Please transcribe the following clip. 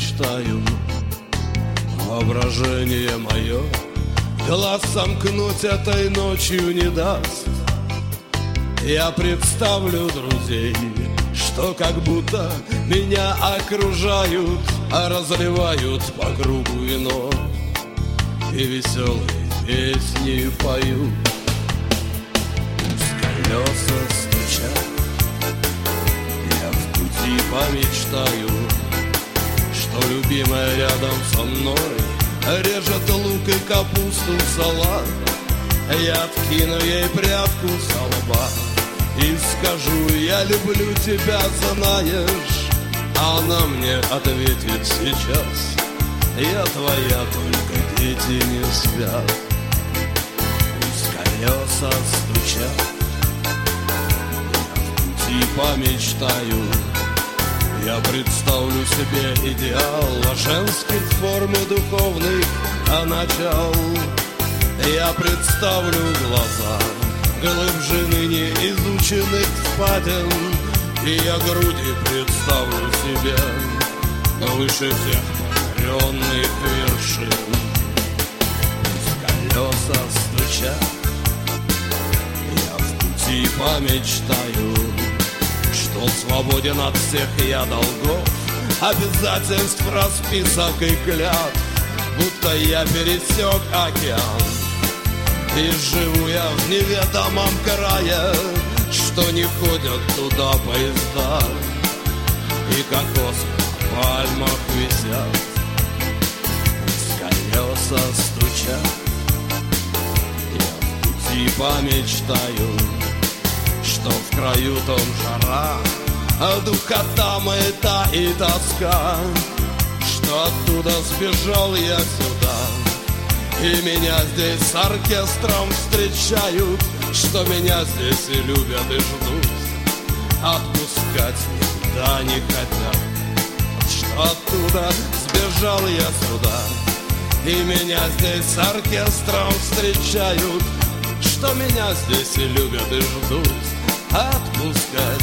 мечтаю. Воображение мое глаз сомкнуть этой ночью не даст. Я представлю друзей, что как будто меня окружают, а разливают по кругу вино и веселые песни поют. Колеса стучат, я в пути помечтаю, что любимая рядом со мной режет лук и капусту в салат. Я откину ей прядку со лба и скажу: я люблю тебя, знаешь. А она мне ответит сейчас: я твоя, только дети не спят. Пусть колеса стучат, я в пути помечтаю. Я представлю себе идеал женских форм и духовных начал. Я представлю глаза глубже ныне изученных впадин, и я груди представлю себе выше всех покоренных вершин. Пусть колеса стучат, я в пути помечтаю, что свободен от всех я долгов, обязательств, расписок и клятв, будто я пересек океан. И живу я в неведомом крае, что не ходят туда поезда, и кокосы на пальмах висят. Пусть колеса стучат, я в пути помечтаю, что в краю том жара, а духота маята и тоска, что оттуда сбежал я сюда, и меня здесь с оркестром встречают, что меня здесь и любят, и ждут, отпускать никуда не хотят. Что оттуда сбежал я сюда, и меня здесь с оркестром встречают, что меня здесь и любят, и ждут, отпускать